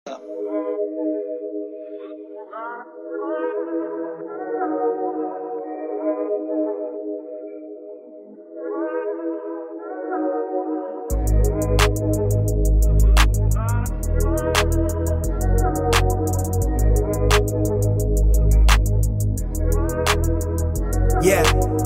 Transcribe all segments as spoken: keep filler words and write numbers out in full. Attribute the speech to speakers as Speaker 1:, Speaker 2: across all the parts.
Speaker 1: Yeah,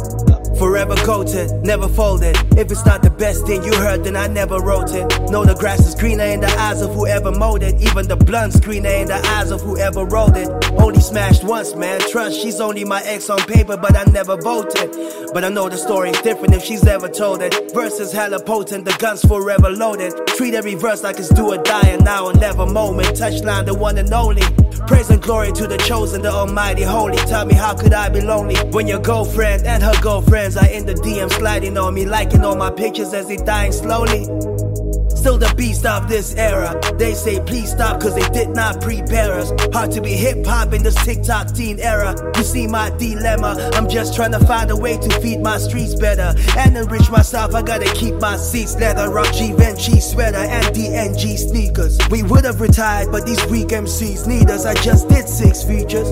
Speaker 1: forever coated, never folded. If it's not the best thing you heard, then I never wrote it. Know the grass is greener in the eyes of whoever mowed it. Even the blunt's greener in the eyes of whoever rolled it. Only smashed once, man, trust, she's only my ex on paper, but I never voted. But I know the story's different if she's ever told it. Verses hella potent, the gun's forever loaded. Treat every verse like it's do or die, a now or never moment. Touchline, the one and only. Praise and glory to the chosen, the almighty holy. Tell me, how could I be lonely when your girlfriend and her girlfriends are in the D M sliding on me, liking all my pictures as they dying slowly? Still the beast of this era. They say please stop cause they did not prepare us. Hard to be hip-hop in this TikTok teen era. You see my dilemma, I'm just trying to find a way to feed my streets better and enrich myself. I gotta keep my seats leather, rock Givenchy sweater and D N G sneakers. We would've retired but these weak M Cs need us. I just did six features.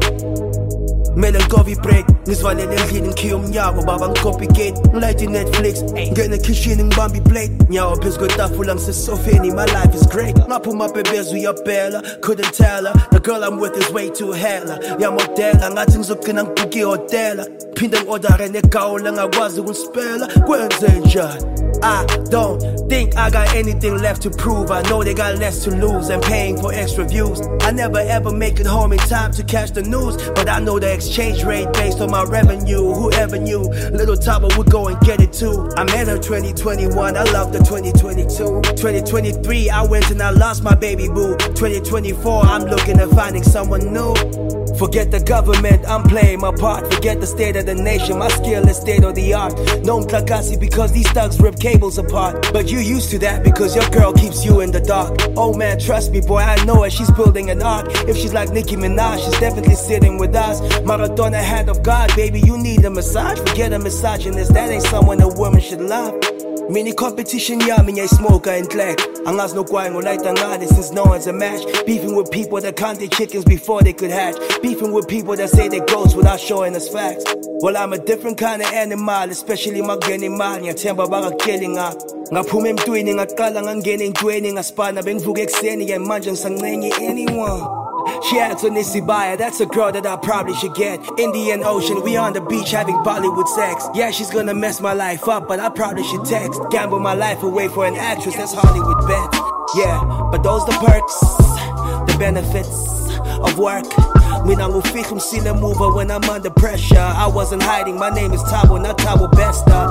Speaker 1: Melancholy break, ngisvalele endlini ngikhiya umnyako baba ngicopycat ngilayithe Netflix ngene kitchen ngibamba iplate nyawo phezu kwetafula ngisesofeni. My life is great, ngaphuma bebeza uyabhela. Couldn't tell her, the girl I'm with is way too hella. Yamodela ngathi ngizogcina ngibhuke ihotela, phinde ngi-ordere negawula ngakwazi ukuspela. Kwenze njani? I don't think I got anything left to prove. I know they got less to lose and paying for extra views. I never ever make it home in time to catch the news, but I know the exchange rate based on my revenue. Whoever knew Little Taba would go and get it too. I met her twenty twenty-one, I love the twenty twenty-two. twenty twenty-three, I went and I lost my baby boo. twenty twenty-four, I'm looking at finding someone new. Forget the government, I'm playing my part. Forget the state of the nation, my skill is state of the art. No mtlakasi because these thugs rip cables apart. But you used to that because your girl keeps you in the dark. Oh man, trust me boy, I know her, she's building an ark. If she's like Nicki Minaj, she's definitely sitting with us. Maradona, hand of God, baby, you need a massage. Forget a misogynist, that ain't someone a woman should love. Mini competition yami ngay smoker and clack. Angazi nogwayi ngolayita ngane since no one's a match. Beefing with people that count their chickens before they could hatch. Beefing with people that say they're ghosts without showing us facts. Well, I'm a different kind of animal, especially mageni mali. Ngiyathemba bangakeli nga. Ngaphuma emntwini ngaqala ngangena entweni ngaspana bengivuka ekseni ke manje ngisancenye anyone. She acts on Isibaya, that's a girl that I probably should get. Indian Ocean, we on the beach having Bollywood sex. Yeah, she's gonna mess my life up, but I probably should text. Gamble my life away for an actress, that's Hollywood bet. Yeah, but those the perks, the benefits of work. Mina ngufika umsile mover when I'm under pressure. I wasn't hiding, my name is Tabo, not Tabo Besta.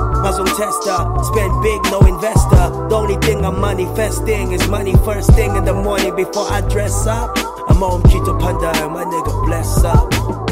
Speaker 1: Mazong tester, spend big, no investor. The only thing I'm manifesting is money first thing in the morning before I dress up. I'm on Chito Panda, my nigga bless up.